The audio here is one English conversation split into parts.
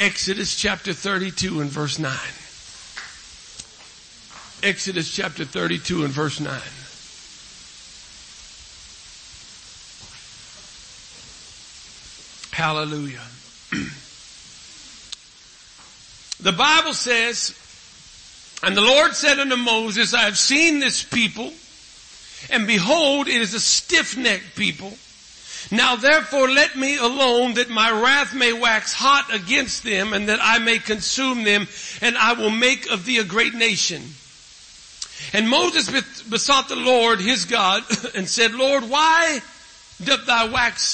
Exodus chapter 32 and verse 9. Exodus chapter 32 and verse 9. Hallelujah. The Bible says, and the Lord said unto Moses, I have seen this people, and behold, it is a stiff-necked people. Now therefore let me alone, that my wrath may wax hot against them, and that I may consume them, and I will make of thee a great nation. And Moses besought the Lord his God, and said, Lord, why doth thy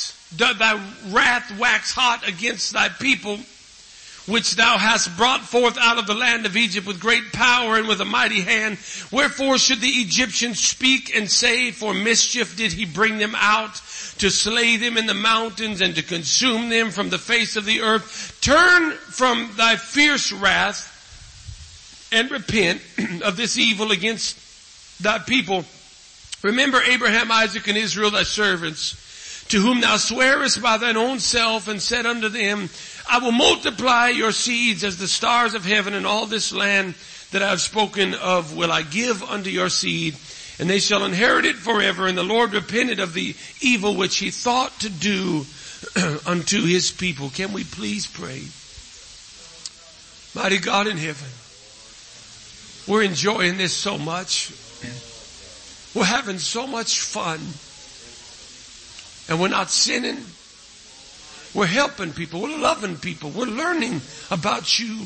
wrath wax hot against thy people, which thou hast brought forth out of the land of Egypt with great power and with a mighty hand? Wherefore should the Egyptians speak and say, for mischief did he bring them out, to slay them in the mountains and to consume them from the face of the earth? Turn from thy fierce wrath and repent of this evil against thy people. Remember Abraham, Isaac, and Israel, thy servants, to whom thou swearest by thine own self, and said unto them, I will multiply your seeds as the stars of heaven, and all this land that I have spoken of will I give unto your seed, and they shall inherit it forever. And the Lord repented of the evil which he thought to do unto his people. Can we please pray? Mighty God in heaven, we're enjoying this so much. We're having so much fun. And we're not sinning. We're helping people. We're loving people. We're learning about you.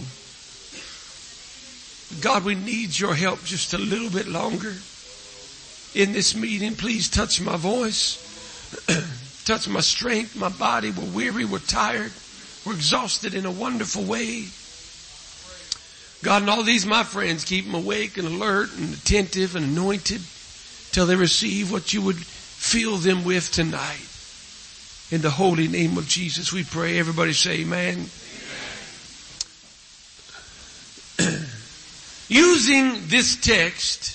God, we need your help just a little bit longer in this meeting. Please touch my voice. Touch my strength, my body. We're weary. We're tired. We're exhausted in a wonderful way. God, and all these my friends, keep them awake and alert and attentive and anointed till they receive what you would fill them with tonight. In the holy name of Jesus we pray. Everybody say amen. Amen. Using this text,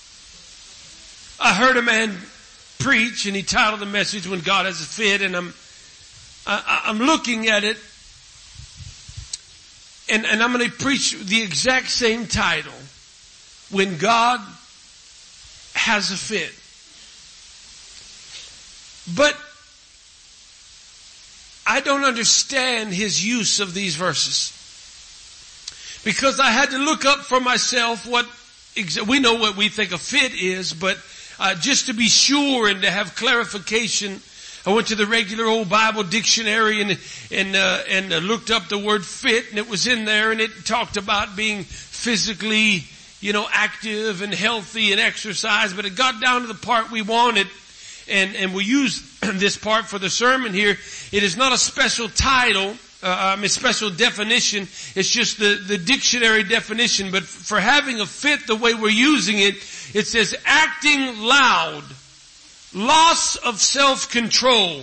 I heard a man preach, and he titled the message, When God Has a Fit, and I'm looking at it, and I'm going to preach the exact same title, When God Has a Fit. But I don't understand his use of these verses, because I had to look up for myself we know what we think a fit is, but just to be sure and to have clarification, I went to the regular old Bible dictionary and looked up the word fit, and it was in there, and it talked about being physically, active and healthy and exercise, but it got down to the part we wanted. And we use this part for the sermon here. It is not a special title, a special definition. It's just the dictionary definition. But for having a fit, the way we're using it, it says acting loud, loss of self-control,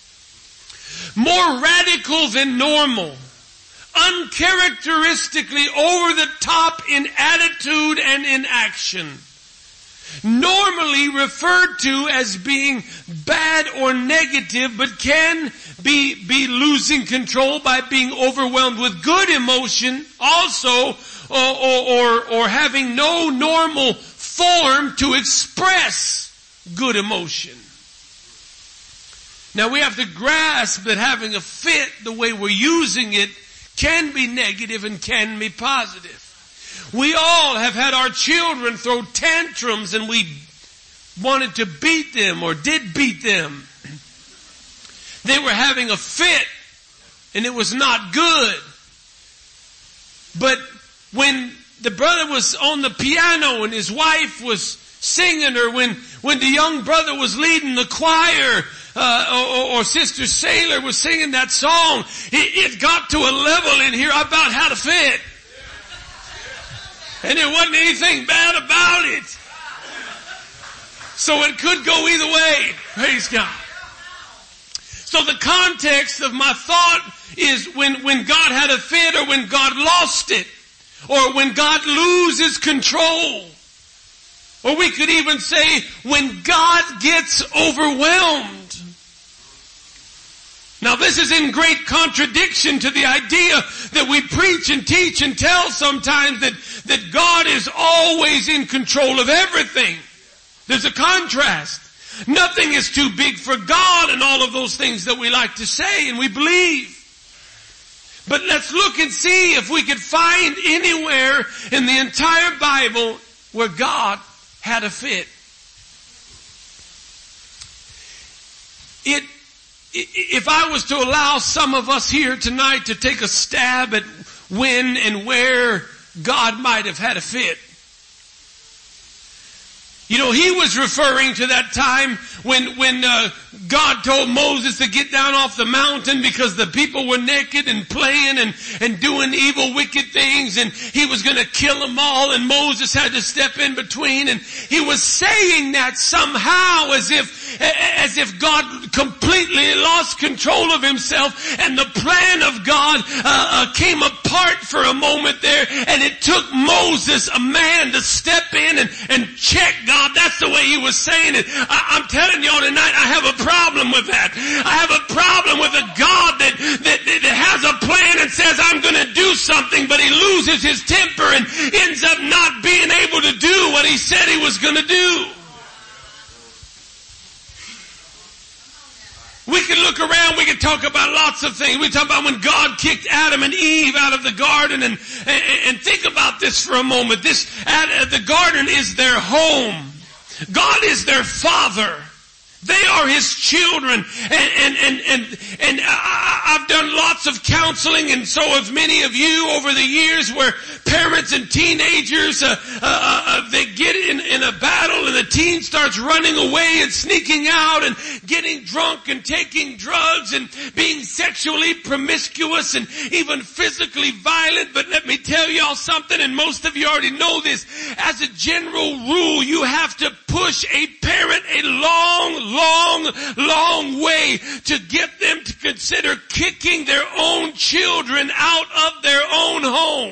more radical than normal, uncharacteristically over the top in attitude and in action. Normally referred to as being bad or negative, but can be losing control by being overwhelmed with good emotion also, or having no normal form to express good emotion. Now we have to grasp that having a fit, the way we're using it, can be negative and can be positive. We all have had our children throw tantrums and we wanted to beat them or did beat them. They were having a fit and it was not good. But when the brother was on the piano and his wife was singing, or when the young brother was leading the choir, or Sister Sailor was singing that song, it got to a level in here I about had a fit. And there wasn't anything bad about it. So it could go either way. Praise God. So the context of my thought is when God had a fit, or when God lost it, or when God loses control. Or we could even say when God gets overwhelmed. Now this is in great contradiction to the idea that we preach and teach and tell sometimes that God is always in control of everything. There's a contrast. Nothing is too big for God and all of those things that we like to say and we believe. But let's look and see if we could find anywhere in the entire Bible where God had a fit. If I was to allow some of us here tonight to take a stab at when and where God might have had a fit. You know, he was referring to that time when God told Moses to get down off the mountain because the people were naked and playing and doing evil, wicked things, and he was going to kill them all, and Moses had to step in between, and he was saying that somehow as if God completely lost control of himself, and the plan of God came apart for a moment there, and it took Moses, a man, to step in and check God. That's the way he was saying it. I'm telling y'all tonight, I have a problem with that. I have a problem with a God that has a plan and says, I'm going to do something, but he loses his temper and ends up not being able to do what he said he was going to do. We can look around, we can talk about lots of things. We talk about when God kicked Adam and Eve out of the garden, and think about this for a moment. The garden is their home. God is their father. They are his children, and I've done lots of counseling, and so have many of you over the years, where parents and teenagers they get in a battle, and the teen starts running away and sneaking out and getting drunk and taking drugs and being sexually promiscuous and even physically violent. But let me tell y'all something, and most of you already know this. As a general rule, you have to push a parent a long way to get them to consider kicking their own children out of their own home.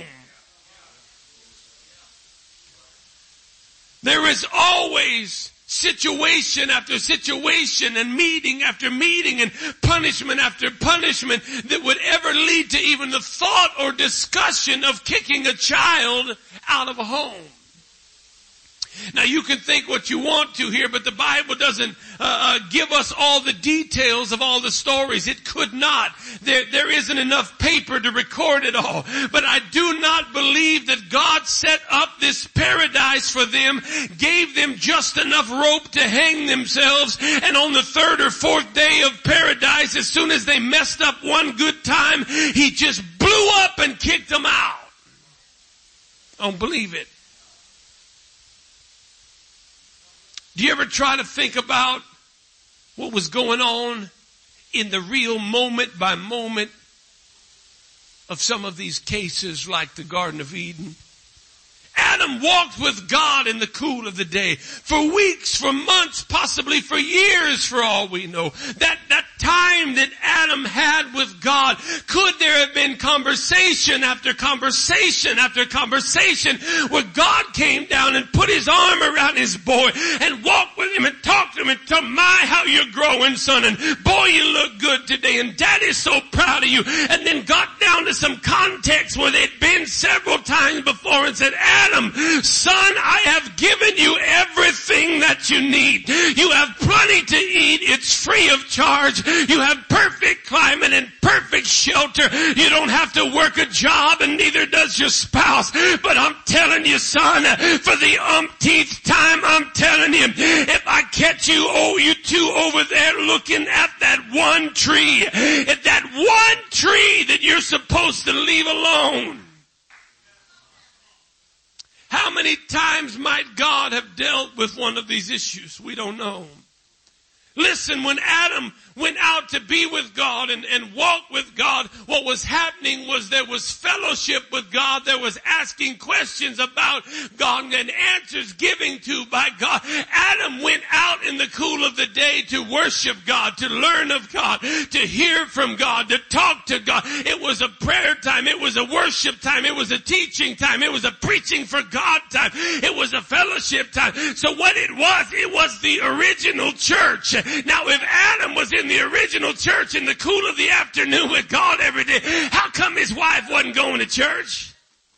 There is always situation after situation and meeting after meeting and punishment after punishment that would ever lead to even the thought or discussion of kicking a child out of a home. Now you can think what you want to here, but the Bible doesn't give us all the details of all the stories. It could not. There isn't enough paper to record it all. But I do not believe that God set up this paradise for them, gave them just enough rope to hang themselves, and on the third or fourth day of paradise, as soon as they messed up one good time, he just blew up and kicked them out. I don't believe it. Do you ever try to think about what was going on in the real moment by moment of some of these cases like the Garden of Eden? Adam walked with God in the cool of the day for weeks, for months, possibly for years for all we know. That time that Adam had with God, could there have been conversation after conversation after conversation where God came down and put his arm around his boy and walked with him and talked to him and told him, my, how you're growing, son, and boy, you look good today, and daddy's so proud of you, and then got down to some context where they'd been several times before and said, Adam, son, I have given you everything that you need. You have plenty to eat. It's free of charge. You have perfect climate and perfect shelter. You don't have to work a job, and neither does your spouse. But I'm telling you, son, for the umpteenth time, I'm telling you, if I catch you two over there looking at that one tree, at that one tree that you're supposed to leave alone. How many times might God have dealt with one of these issues? We don't know. Listen, when Adam went out to be with God and walk with God, what was happening was there was fellowship with God. There was asking questions about God and answers giving to by God. Adam went out in the cool of the day to worship God, to learn of God, to hear from God, to talk to God. It was a prayer time. It was a worship time. It was a teaching time. It was a preaching for God time. It was a fellowship time. So what it was the original church. Now, if Adam was in the original church in the cool of the afternoon with God every day, how come his wife wasn't going to church?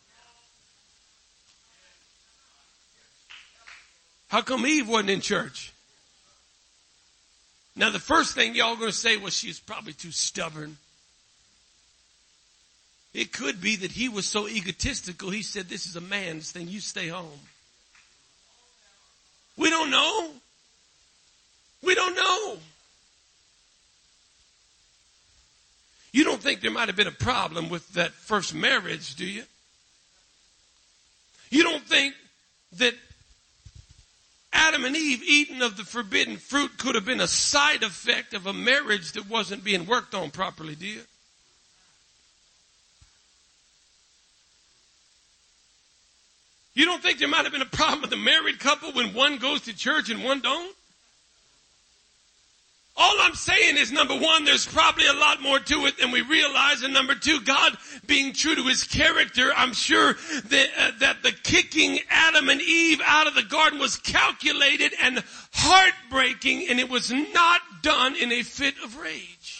How come Eve wasn't in church? Now, the first thing y'all going to say was she's probably too stubborn. It could be that he was so egotistical, he said, this is a man's thing, you stay home. We don't know. We don't know. You don't think there might have been a problem with that first marriage, do you? You don't think that Adam and Eve eating of the forbidden fruit could have been a side effect of a marriage that wasn't being worked on properly, do you? You don't think there might have been a problem with a married couple when one goes to church and one don't? All I'm saying is, number one, there's probably a lot more to it than we realize. And number two, God being true to his character, I'm sure that the kicking Adam and Eve out of the garden was calculated and heartbreaking, and it was not done in a fit of rage.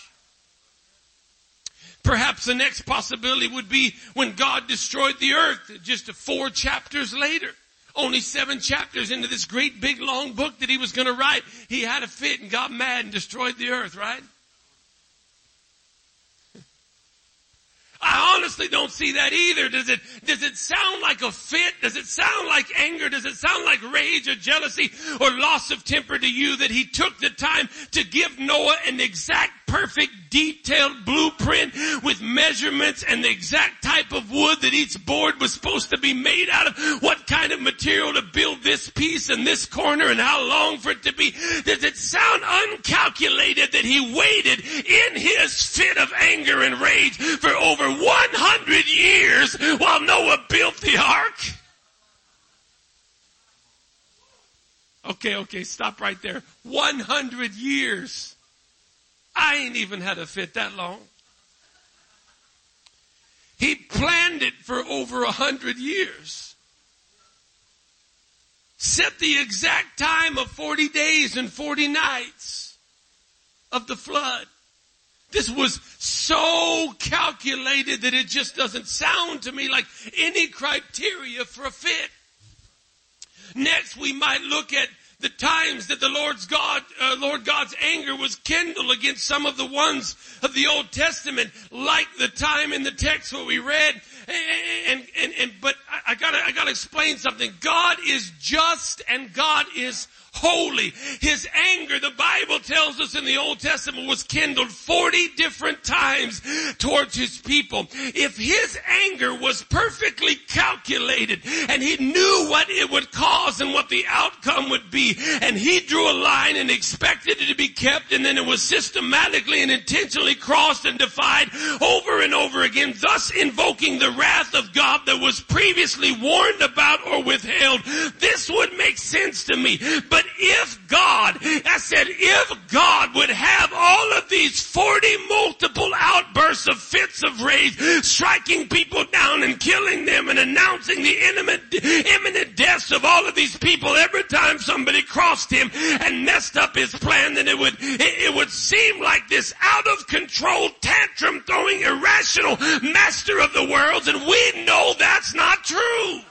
Perhaps the next possibility would be when God destroyed the earth just 4 chapters later. Only 7 chapters into this great big long book that he was going to write. He had a fit and got mad and destroyed the earth, right? I honestly don't see that either. Does it sound like a fit? Does it sound like anger? Does it sound like rage or jealousy or loss of temper to you that he took the time to give Noah an exact, perfect, detailed blueprint with measurements and the exact type of wood that each board was supposed to be made out of? What kind of material to build this piece and this corner and how long for it to be? Does it sound uncalculated that he waited in his fit of anger and rage for over 100 years while Noah built the ark? Okay, stop right there. 100 years. I ain't even had a fit that long. He planned it for over 100 years. Set the exact time of 40 days and 40 nights of the flood. This was so calculated that it just doesn't sound to me like any criteria for a fit. Next, we might look at the times that the Lord God's anger was kindled against some of the ones of the Old Testament, like the time in the text where we read. But I gotta explain something. God is just and God is holy. His anger, the Bible tells us in the Old Testament, was kindled 40 different times towards his people. If his anger was perfectly calculated and he knew what it would cause and what the outcome would be, and he drew a line and expected it to be kept, and then it was systematically and intentionally crossed and defied over and over again, thus invoking the wrath of God that was previously warned about or withheld, this would make sense to me. But if God would have all of these 40 multiple outbursts of fits of rage, striking people down and killing them and announcing the imminent deaths of all of these people every time somebody crossed him and messed up his plan, then it would seem like this out of control, tantrum throwing, irrational master of the world, and we know that's not true.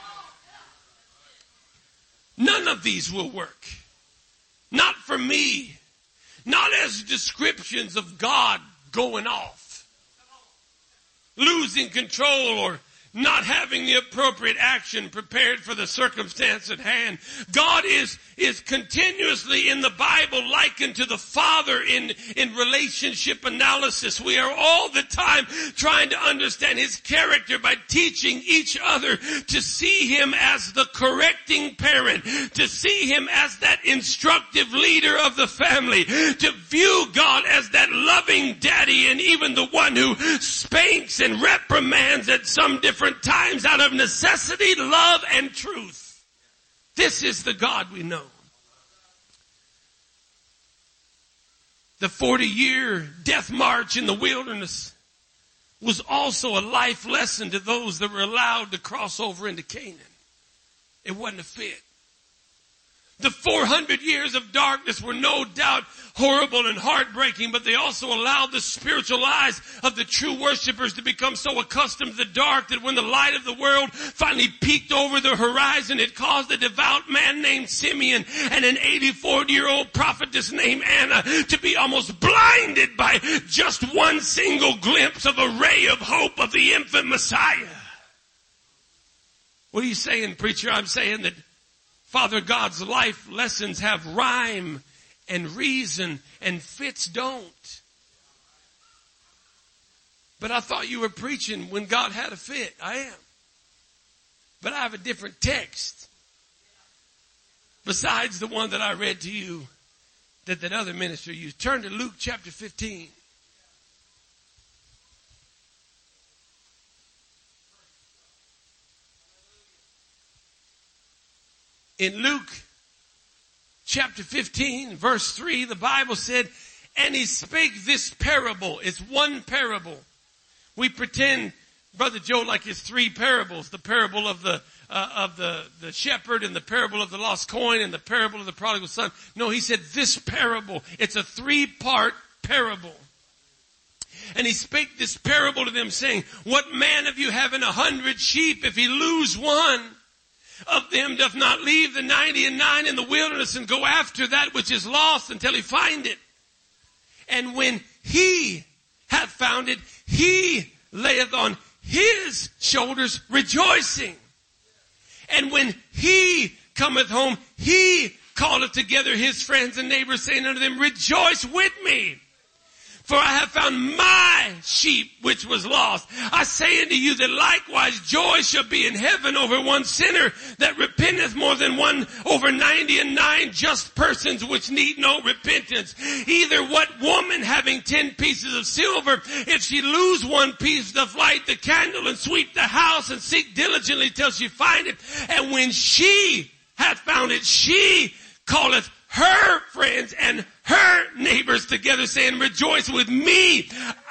None of these will work. Not for me. Not as descriptions of God going off, losing control, or not having the appropriate action prepared for the circumstance at hand. God is continuously in the Bible likened to the Father in relationship analysis. We are all the time trying to understand his character by teaching each other to see him as the correcting parent, to see him as that instructive leader of the family, to view God as that loving daddy and even the one who spanks and reprimands at some different times out of necessity, love, and truth. This is the God we know. The 40-year death march in the wilderness was also a life lesson to those that were allowed to cross over into Canaan. It wasn't a fit. The 400 years of darkness were no doubt horrible and heartbreaking, but they also allowed the spiritual eyes of the true worshipers to become so accustomed to the dark that when the light of the world finally peeked over the horizon, it caused a devout man named Simeon and an 84-year-old prophetess named Anna to be almost blinded by just one single glimpse of a ray of hope of the infant Messiah. What are you saying, preacher? I'm saying that Father God's life lessons have rhyme and reason, and fits don't. But I thought you were preaching when God had a fit. I am. But I have a different text besides the one that I read to you that other minister used. Turn to Luke chapter 15. In Luke chapter 15, verse 3, the Bible said, and he spake this parable. It's one parable. We pretend, Brother Joe, like it's three parables. The parable of the shepherd, and the parable of the lost coin, and the parable of the prodigal son. No, he said this parable. It's a 3-part parable. And he spake this parable to them, saying, what man of you having 100 sheep, if he lose one of them, doth not leave the 99 in the wilderness and go after that which is lost until he find it? And when he hath found it, he layeth on his shoulders rejoicing. And when he cometh home, he calleth together his friends and neighbors, saying unto them, rejoice with me, for I have found my sheep which was lost. I say unto you that likewise joy shall be in heaven over one sinner that repenteth more than one over 99 just persons which need no repentance. Either what woman having 10 pieces of silver, if she lose one piece, doth light the candle and sweep the house and seek diligently till she find it. And when she hath found it, she calleth her friends and her neighbors together, saying, rejoice with me.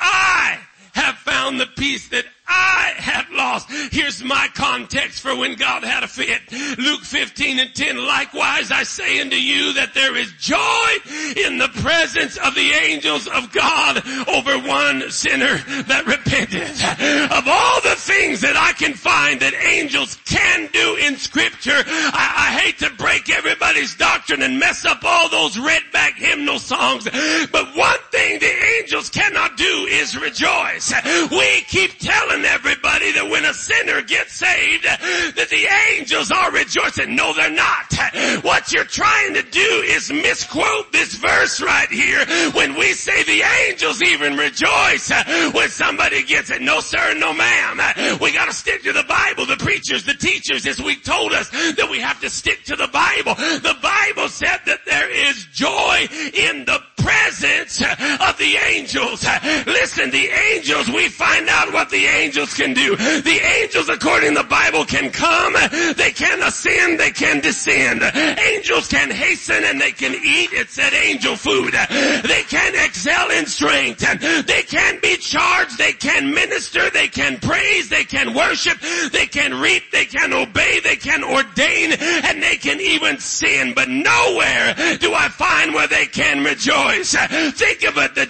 I have found the peace that I had lost. Here's my context for when God had a fit. Luke 15:10, likewise I say unto you that there is joy in the presence of the angels of God over one sinner that repenteth. Of all the things that I can find that angels can do in Scripture, I hate to break everybody's doctrine and mess up all those read-back hymnal songs, but one thing the angels cannot do is rejoice. We keep telling everybody that when a sinner gets saved, that the angels are rejoicing. No, they're not. What you're trying to do is misquote this verse right here when we say the angels even rejoice when somebody gets it. No, sir, no, ma'am. We got to stick to the Bible. The preachers, the teachers this week told us that we have to stick to the Bible. The Bible said that there is joy in the presence of the angels. Listen, the angels, we find out what the angels can do. The angels, according to the Bible, can come, they can ascend, they can descend. Angels can hasten and they can eat. It said angel food. They can excel in strength. They can be charged. They can minister. They can praise. They can worship. They can reap. They can obey. They can ordain. And they can even sin. But nowhere do I find where they can rejoice. Think of it,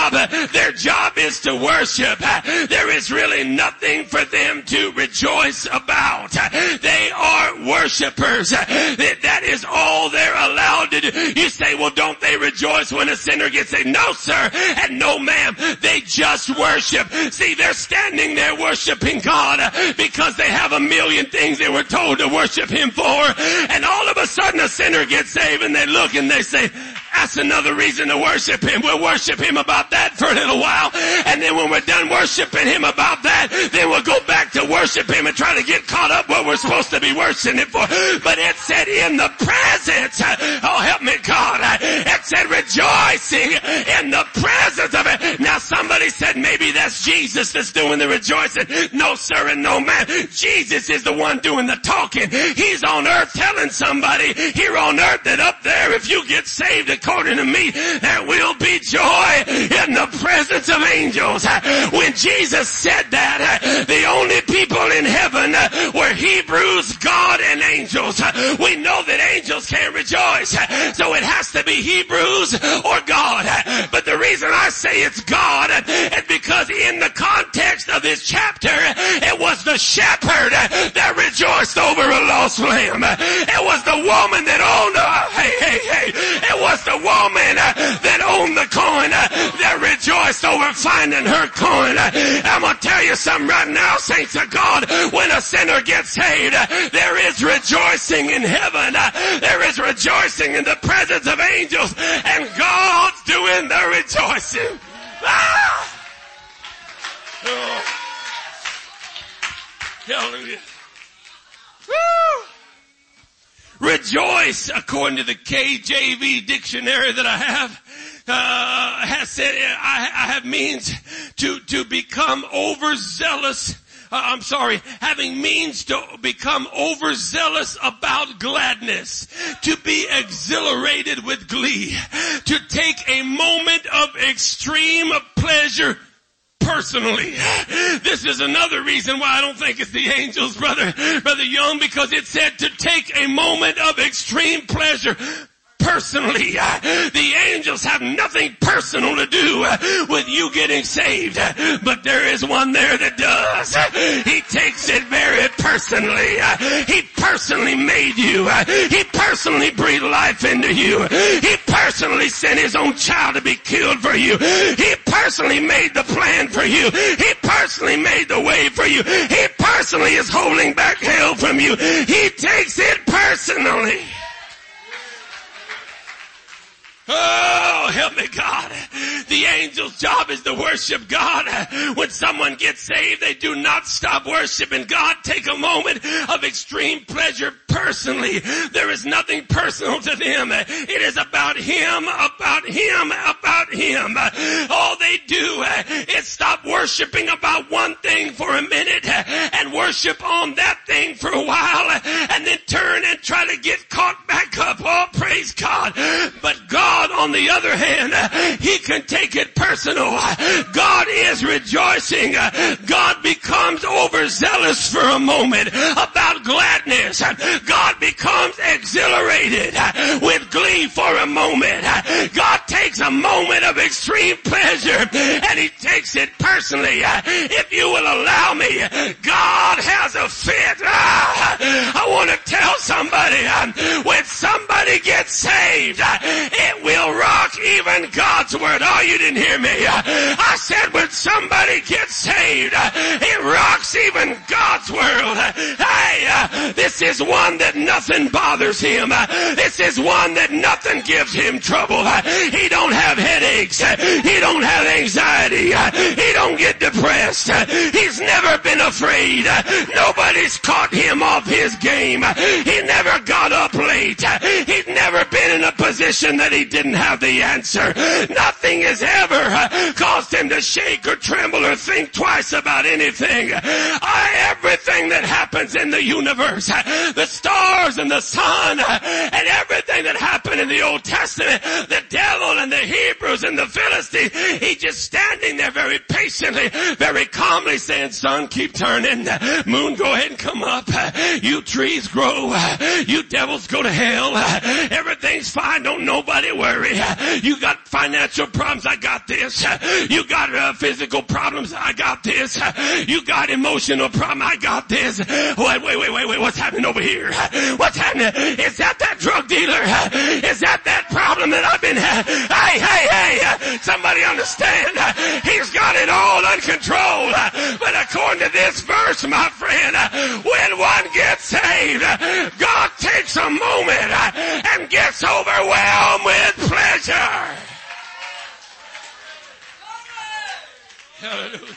their job is to worship. There is really nothing for them to rejoice about. They are worshipers. That is all they're allowed to do. You say, well, don't they rejoice when a sinner gets saved? No, sir, and no, ma'am. They just worship. See, they're standing there worshiping God because they have a million things they were told to worship Him for. And all of a sudden a sinner gets saved and they look and they say, that's another reason to worship Him. We'll worship Him about that for a little while. And then when we're done worshiping Him about that, then we'll go back to worship Him and try to get caught up what we're supposed to be worshiping Him for. But it said in the presence, oh help me God, it said rejoicing in the presence of it. Now somebody said maybe that's Jesus that's doing the rejoicing. No sir and no ma'am. Jesus is the one doing the talking. He's on earth telling somebody here on earth that up there if you get saved according to me, there will be joy in the presence of angels. When Jesus said that, the only people in heaven were Hebrews, God, and angels. We know that angels can't rejoice, so it has to be Hebrews or God. But the reason I say it's God is because in the context of this chapter, it was the shepherd that rejoiced over a lost lamb. It was the woman that owned it was the woman that owned the coin that rejoiced over finding her coin. I'm going to tell you something right now, saints of God. When a sinner gets saved, there is rejoicing in heaven. There is rejoicing in the presence of angels, and God's doing the rejoicing. Ah! Oh. Hallelujah. Woo! Rejoice, according to the KJV dictionary that I have, has said I have means to become overzealous. Having means to become overzealous about gladness, to be exhilarated with glee, to take a moment of extreme pleasure personally. This is another reason why I don't think it's the angels, Brother Young, because it said to take a moment of extreme pleasure personally. The angels have nothing personal to do with you getting saved, but there is one there that does. He takes it very personally. He personally made you. He personally breathed life into you. He personally sent his own child to be killed for you. He personally made the plan for you. He personally made the way for you. He personally is holding back hell from you. He takes it personally. Oh, help me, God. The angel's job is to worship God. When someone gets saved, they do not stop worshiping God. Take a moment of extreme pleasure personally. There is nothing personal to them. It is about Him, about Him, about Him. All they do is stop worshiping about one thing for a minute and worship on that thing for a while and then turn and try to get caught back up. Oh, praise God. But God, on the other hand, He can take it personal. God is rejoicing. God becomes overzealous for a moment about gladness. God becomes exhilarated with glee for a moment. God takes a moment of extreme pleasure and He takes it personally. If you will allow me, God has a fit. I want to tell somebody, when somebody gets saved, it will rock even God's word. Oh, you didn't hear me. I said when somebody gets saved, it rocks even God's world. Hey, this is one that nothing bothers him. This is one that nothing gives him trouble. He don't have headaches. He don't have anxiety. He don't get depressed. He's never been afraid. Nobody's caught him off his game. He never got up late. He's never been in a position that he didn't have the answer. Nothing has ever caused him to shake or tremble or think twice about anything. Everything that happens in the universe, the stars and the sun and everything that happened in the Old Testament, the devil and the Hebrews and the Philistines, he's just standing there very patiently, very calmly saying, sun, keep turning. Moon, go ahead and come up. You trees grow. You devils go to hell. Everything's fine. Don't nobody worry. You got financial problems. I got this. You got physical problems. I got this. You got emotional problems. I got this. Wait. What's happening over here? What's happening? Is that drug dealer? Is that problem that I've been having? Hey. Somebody understand. He's got it all under control. But according to this verse, my friend, when one gets saved, God takes a moment and gets overwhelmed with pleasure. Hallelujah.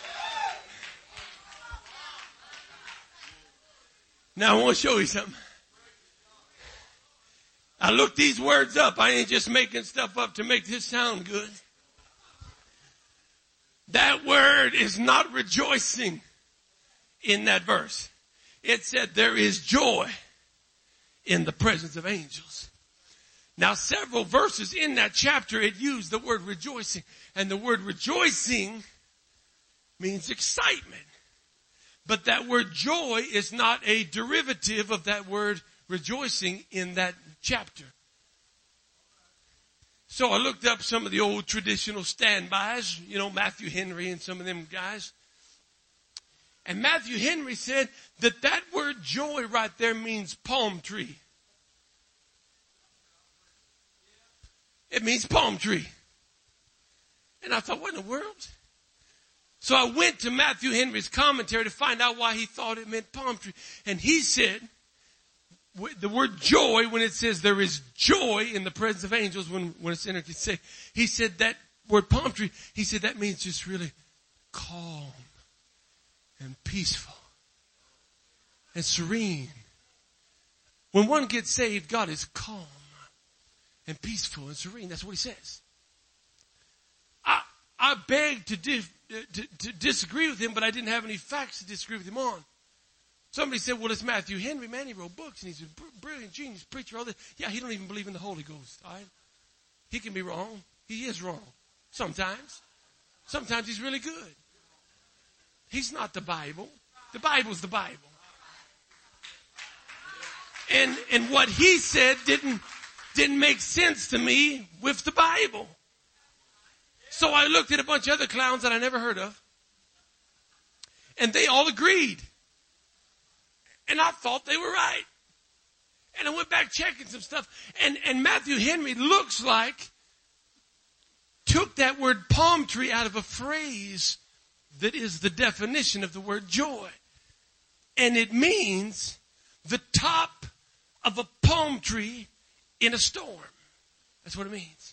Now I want to show you something. I looked these words up. I ain't just making stuff up to make this sound good. That word is not rejoicing in that verse. It said there is joy in the presence of angels. Now, several verses in that chapter, it used the word rejoicing. And the word rejoicing means excitement. But that word joy is not a derivative of that word rejoicing in that chapter. So I looked up some of the old traditional standbys, Matthew Henry and some of them guys. And Matthew Henry said that that word joy right there means palm tree. It means palm tree. And I thought, what in the world? So I went to Matthew Henry's commentary to find out why he thought it meant palm tree. And he said, the word joy, when it says there is joy in the presence of angels, when a sinner can say, he said that word palm tree, he said that means just really calm and peaceful and serene. When one gets saved, God is calm and peaceful and serene. That's what he says. I begged to disagree with him, but I didn't have any facts to disagree with him on. Somebody said, well, it's Matthew Henry, man. He wrote books, and he's a brilliant genius preacher. All this. Yeah, he don't even believe in the Holy Ghost. All right? He can be wrong. He is wrong. Sometimes. Sometimes he's really good. He's not the Bible. The Bible's the Bible. And what he said didn't make sense to me with the Bible. So I looked at a bunch of other clowns that I never heard of. And they all agreed. And I thought they were right. And I went back checking some stuff. And Matthew Henry looks like took that word palm tree out of a phrase that is the definition of the word joy. And it means the top of a palm tree in a storm. That's what it means.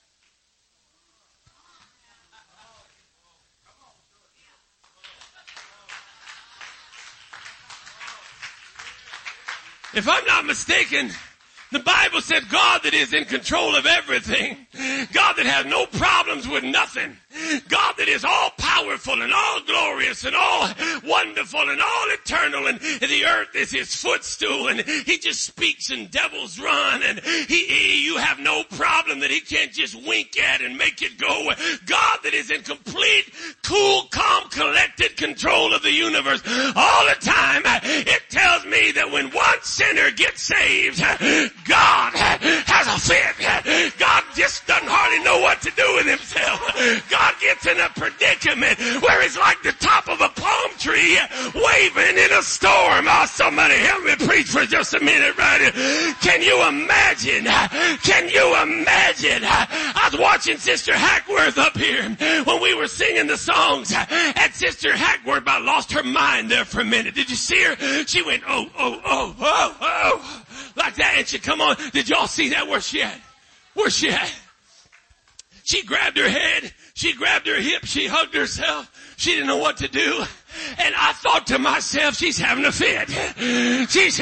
If I'm not mistaken, the Bible said God that is in control of everything. God that has no problems with nothing. God that is all powerful and all glorious and all wonderful and all eternal, and the earth is his footstool, and he just speaks and devils run, and you have no problem that he can't just wink at and make it go. God that is in complete, cool, calm, collected control of the universe all the time. It tells me that when one sinner gets saved, God has a fit. God just doesn't hardly know what to do with himself. God gets in a predicament where he's like the top of a palm tree waving in a storm. Oh, somebody help me preach for just a minute right here. Can you imagine? Can you imagine? I was watching Sister Hackworth up here when we were singing the songs, and Sister Hackworth about lost her mind there for a minute. Did you see her? She went, oh, oh, oh, oh, oh, like that, and she come on. Did y'all see that? Where's she at? Where's she at? She grabbed her head. She grabbed her hip. She hugged herself. She didn't know what to do. And I thought to myself, she's having a fit. She's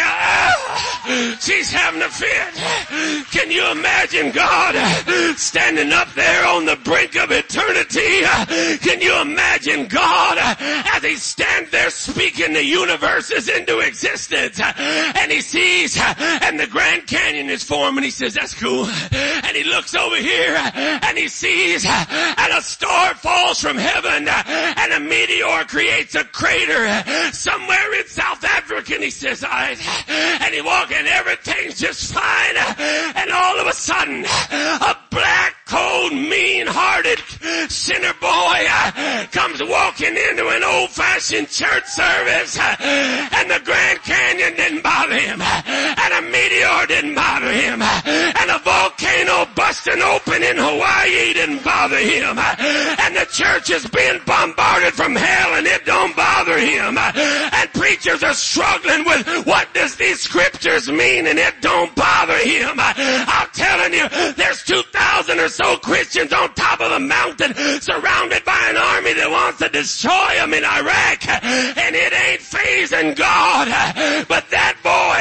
having a fit. Can you imagine God standing up there on the brink of eternity? Can you imagine God as he stands there speaking the universes into existence? And he sees, and the Grand Canyon is formed, and he says, that's cool. And he looks over here, and he sees, and a star falls from heaven, and a meteor creates a crater somewhere in South Africa, and he says, and he walks, and everything's just fine, and all of a sudden, a black, cold, mean-hearted sinner boy comes walking into an old-fashioned church service, and the Grand Canyon didn't bother him, and a meteor didn't bother him, and a volcano busting open in Hawaii didn't bother him, and the church is being bombarded from hell, and it don't bother him, and preachers are struggling with what does these scriptures mean, and it don't bother him. I'm telling you, there's 2,000 or so Christians on top of a mountain surrounded by an army that wants to destroy them in Iraq, and it ain't fazing God. But that boy,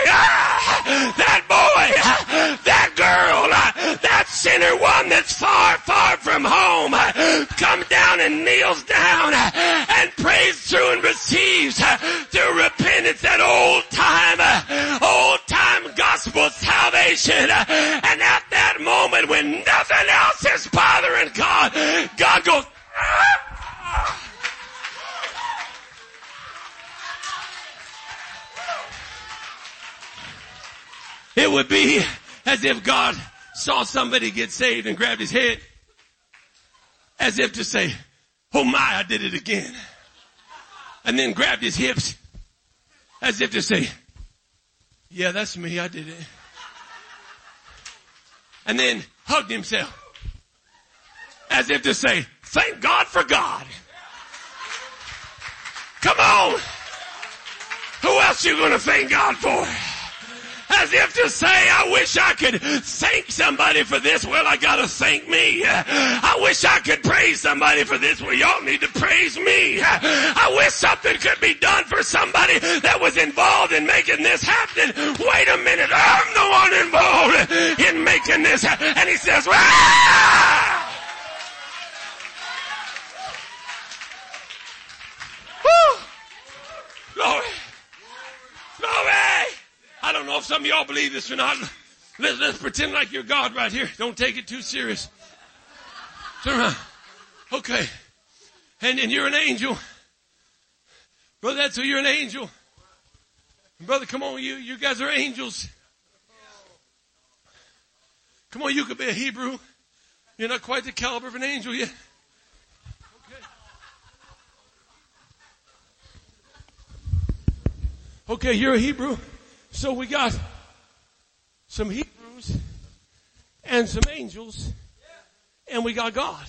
that girl, that sinner one that's far, far from home, comes down and kneels down and prays through and receives through repentance that old time gospel salvation. And at that moment when nothing else is bothering God, God goes, It would be as if God saw somebody get saved and grabbed his head as if to say, oh my, I did it again. And then grabbed his hips as if to say, yeah, that's me, I did it. And then hugged himself as if to say, thank God for God. Come on. Who else you gonna thank God for? As if to say, I wish I could thank somebody for this. Well, I gotta thank me. I wish I could praise somebody for this. Well, y'all need to praise me. I wish something could be done for somebody that was involved in making this happen. Wait a minute, I'm the one involved in making this happen. And he says, ah! Woo! Glory. Glory. I don't know if some of y'all believe this or not. Let's pretend like you're God right here. Don't take it too serious. Turn around. Okay. And you're an angel. Brother, that's who you're an angel. Brother, come on, you guys are angels. Come on, you could be a Hebrew. You're not quite the caliber of an angel yet. Okay, you're a Hebrew. So we got some Hebrews and some angels, and we got God.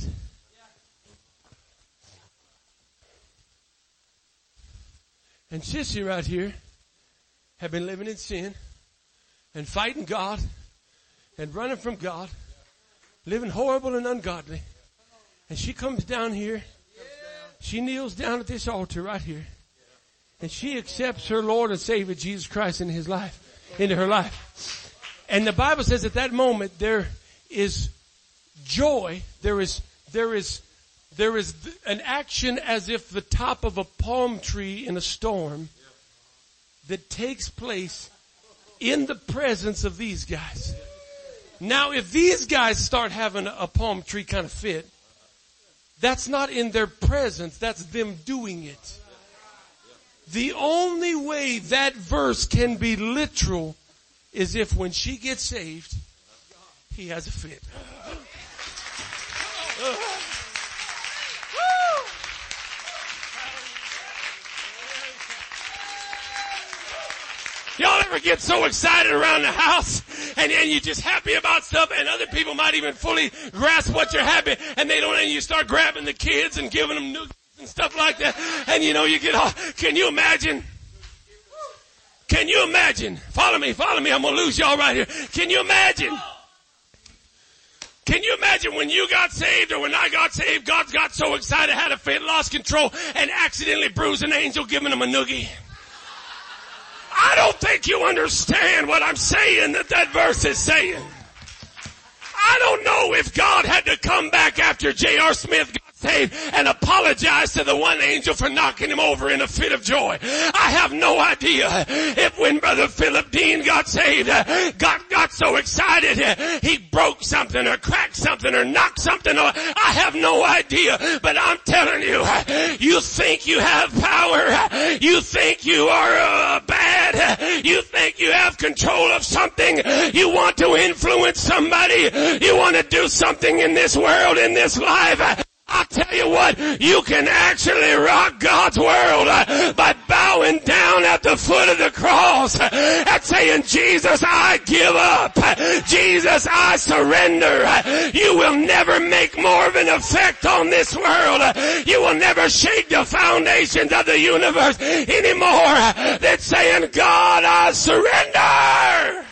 And Sissy right here have been living in sin and fighting God and running from God, living horrible and ungodly. And she comes down here. She kneels down at this altar right here. And she accepts her Lord and Savior Jesus Christ into her life. And the Bible says at that moment there is joy. There is an action as if the top of a palm tree in a storm that takes place in the presence of these guys. Now, if these guys start having a palm tree kind of fit, that's not in their presence. That's them doing it. The only way that verse can be literal is if when she gets saved, he has a fit. Y'all ever get so excited around the house and you're just happy about stuff and other people might even fully grasp what you're happy and they don't, and you start grabbing the kids and giving them new and stuff like that. And you get off. Can you imagine? Can you imagine? Follow me. I'm going to lose y'all right here. Can you imagine? Can you imagine when you got saved or when I got saved, God got so excited, had a fit, lost control, and accidentally bruised an angel giving him a noogie? I don't think you understand what I'm saying that verse is saying. I don't know if God had to come back after J.R. Smith got saved and apologize to the one angel for knocking him over in a fit of joy. I have no idea if when Brother Philip Dean got saved, got so excited, he broke something or cracked something or knocked something. I have no idea, but I'm telling you, you think you have power, you think you are bad, you think you have control of something, you want to influence somebody, you want to do something in this world, in this life. I'll tell you what, you can actually rock God's world by bowing down at the foot of the cross and saying, Jesus, I give up. Jesus, I surrender. You will never make more of an effect on this world. You will never shake the foundations of the universe anymore than saying, God, I surrender.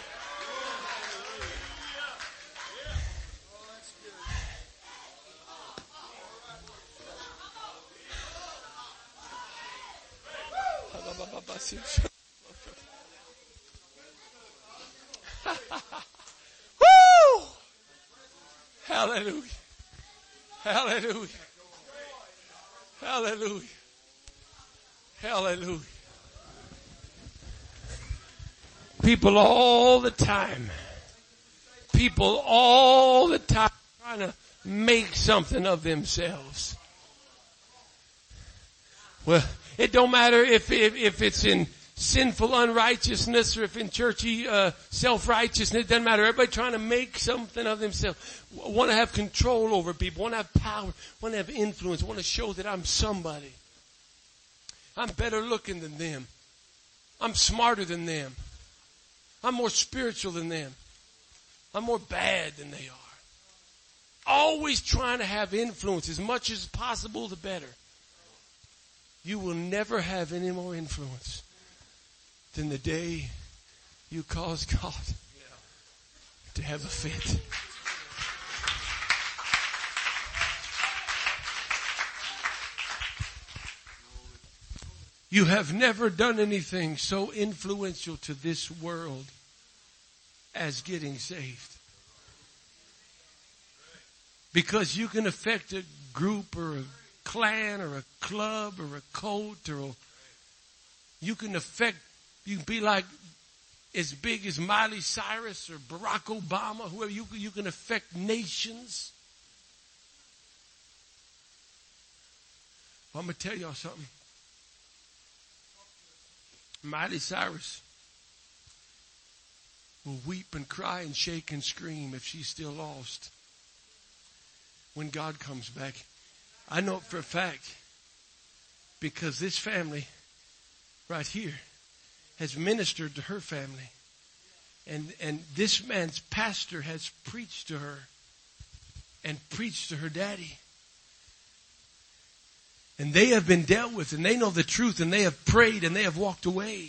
Woo! Hallelujah. Hallelujah. Hallelujah. Hallelujah. People all the time trying to make something of themselves. Well, it don't matter if it's in sinful unrighteousness, or if in churchy self-righteousness, it doesn't matter. Everybody trying to make something of themselves. Want to have control over people, want to have power, want to have influence, want to show that I'm somebody. I'm better looking than them. I'm smarter than them. I'm more spiritual than them. I'm more bad than they are. Always trying to have influence as much as possible, the better. You will never have any more influence than the day you cause God to have a fit. You have never done anything so influential to this world as getting saved. Because you can affect a group or a clan or a club or a cult, or you can be like as big as Miley Cyrus or Barack Obama, whoever. You can affect nations. I'm going to tell y'all something. Miley Cyrus will weep and cry and shake and scream if she's still lost when God comes back. I know it for a fact, because this family right here has ministered to her family. And this man's pastor has preached to her and preached to her daddy. And they have been dealt with, and they know the truth, and they have prayed, and they have walked away.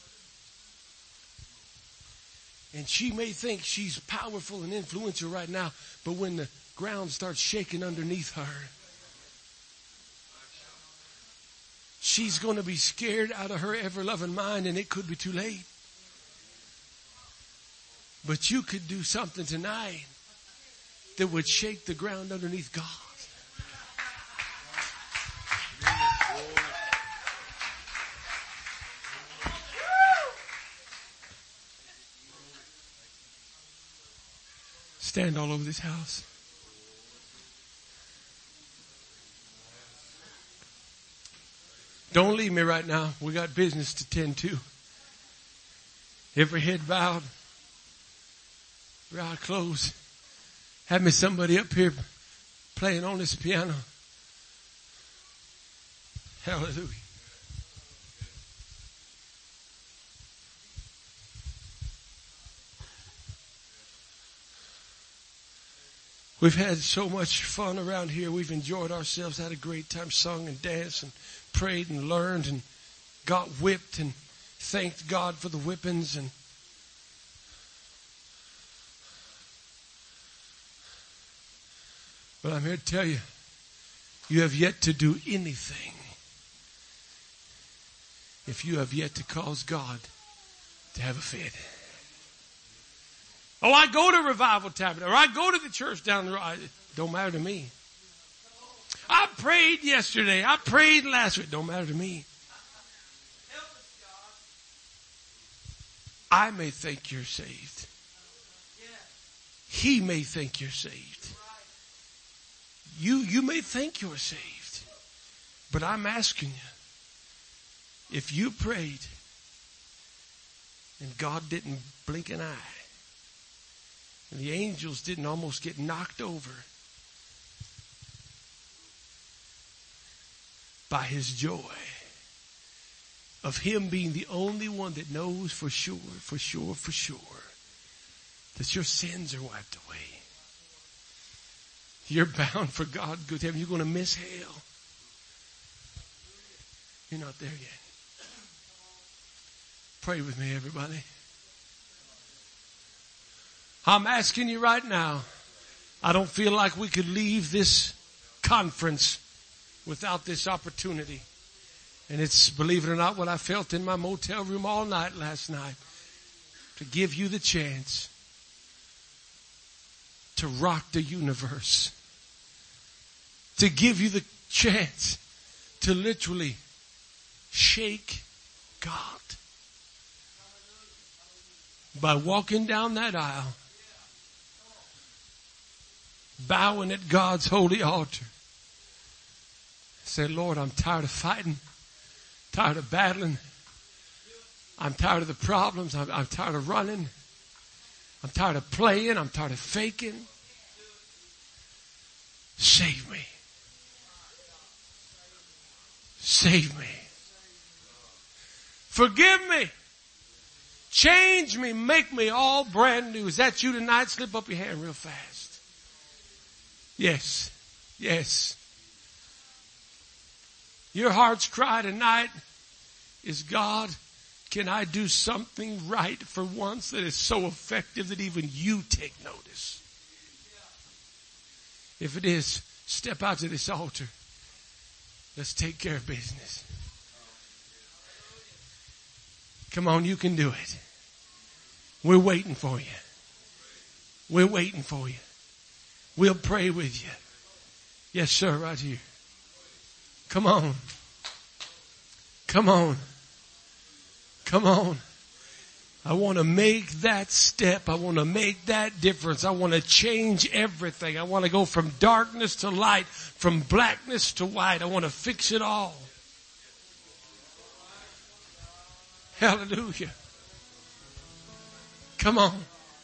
And she may think she's powerful and influential right now, but when the ground starts shaking underneath her, she's going to be scared out of her ever-loving mind, and it could be too late. But you could do something tonight that would shake the ground underneath God. Stand all over this house. Don't leave me right now. We got business to tend to. Every head bowed. Eye closed. Have me somebody up here playing on this piano. Hallelujah. We've had so much fun around here. We've enjoyed ourselves, had a great time, sung and danced and prayed and learned and got whipped and thanked God for the whippings. But I'm here to tell you, you have yet to do anything if you have yet to cause God to have a fit. Oh, I go to Revival Tabernacle, or I go to the church down the road. It don't matter to me. I prayed yesterday. I prayed last week. Don't matter to me. I may think you're saved. He may think you're saved. You may think you're saved. But I'm asking you, if you prayed and God didn't blink an eye, and the angels didn't almost get knocked over by his joy of him being the only one that knows for sure that your sins are wiped away. You're bound for God good heaven. You're going to miss hell. You're not there yet. Pray with me, everybody. I'm asking you right now. I don't feel like we could leave this conference without this opportunity. And it's, believe it or not, what I felt in my motel room all night last night. To give you the chance to rock the universe. To give you the chance to literally shake God. By walking down that aisle, bowing at God's holy altar. Say, Lord, I'm tired of fighting, tired of battling. I'm tired of the problems. I'm tired of running. I'm tired of playing. I'm tired of faking. Save me. Save me. Forgive me. Change me. Make me all brand new. Is that you tonight? Slip up your hand real fast. Yes. Yes. Your heart's cry tonight is, God, can I do something right for once that is so effective that even you take notice? If it is, step out to this altar. Let's take care of business. Come on, you can do it. We're waiting for you. We're waiting for you. We'll pray with you. Yes, sir, right here. Come on. Come on. Come on. I want to make that step. I want to make that difference. I want to change everything. I want to go from darkness to light, from blackness to white. I want to fix it all. Hallelujah. Come on.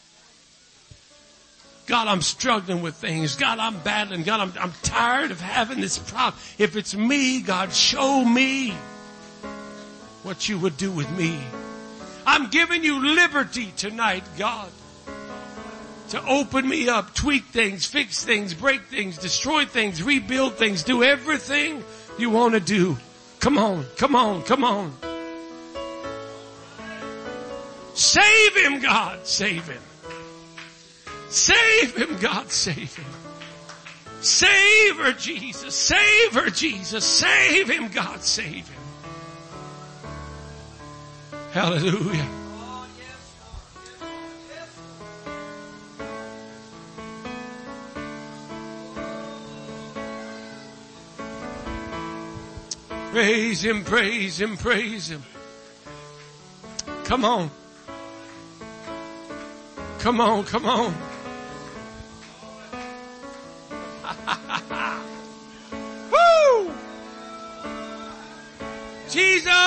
God, I'm struggling with things. God, I'm battling. God, I'm tired of having this problem. If it's me, God, show me what you would do with me. I'm giving you liberty tonight, God, to open me up, tweak things, fix things, break things, destroy things, rebuild things, do everything you want to do. Come on, come on, come on. Save him, God, save him. Save him, God, save him. Save her, Jesus. Save her, Jesus. Save him, God, save him. Hallelujah. Praise him, praise him, praise him. Come on. Come on, come on. Woo! Jesus!